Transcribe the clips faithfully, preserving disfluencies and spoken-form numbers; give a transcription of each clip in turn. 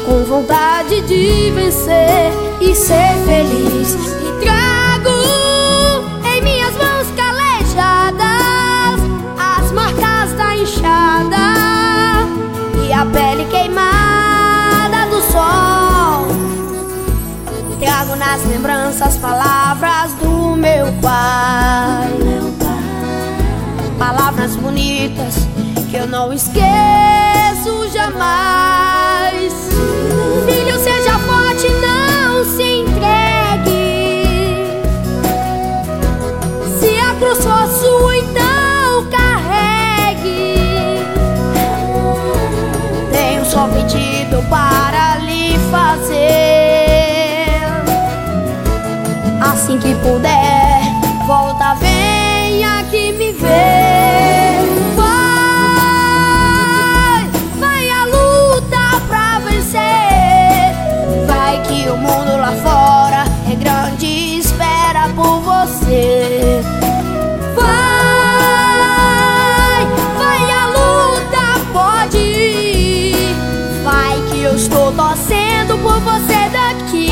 com vontade de vencer e ser feliz. E trago em minhas mãos calejadas as marcas da enxada e a pele queimada do sol. Trago nas lembranças palavras do meu pai, palavras bonitas que eu não esqueço jamais. Filho, seja forte, não se entregue. Se a cruz for sua, então carregue. Tenho só pedido para lhe fazer. Assim que puder, volta, venha aqui me ver. Vai, vai à luta pra vencer. Vai que o mundo lá fora é grande e espera por você. Vai, vai à luta, pode ir. Vai que eu estou torcendo por você daqui.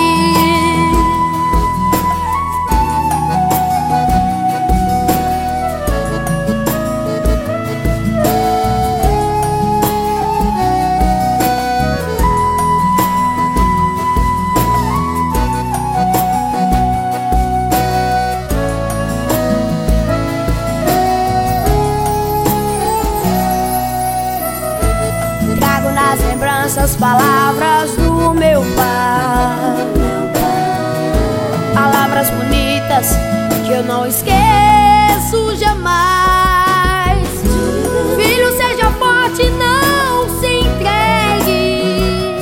Nas lembranças, palavras do meu pai, palavras bonitas que eu não esqueço jamais. Filho, seja forte, não se entregue.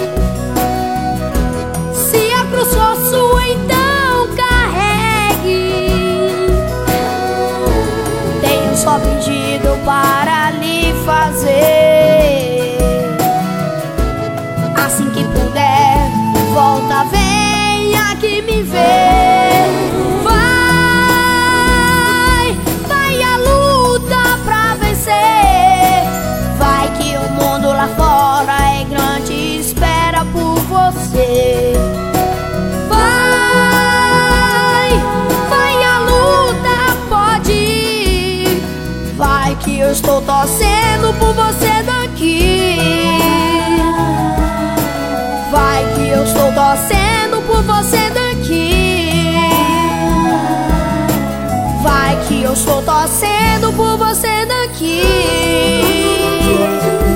Se a cruz for sua, então carregue. Tenho só pedido para lhe fazer. Assim que puder, volta, venha aqui me ver. Vai, vai à luta pra vencer. Vai que o mundo lá fora é grande e espera por você. Vai, vai à luta, pode ir. Vai que eu estou torcendo por você daqui. Vai que eu estou torcendo por você daqui. Vai que eu estou torcendo por você daqui.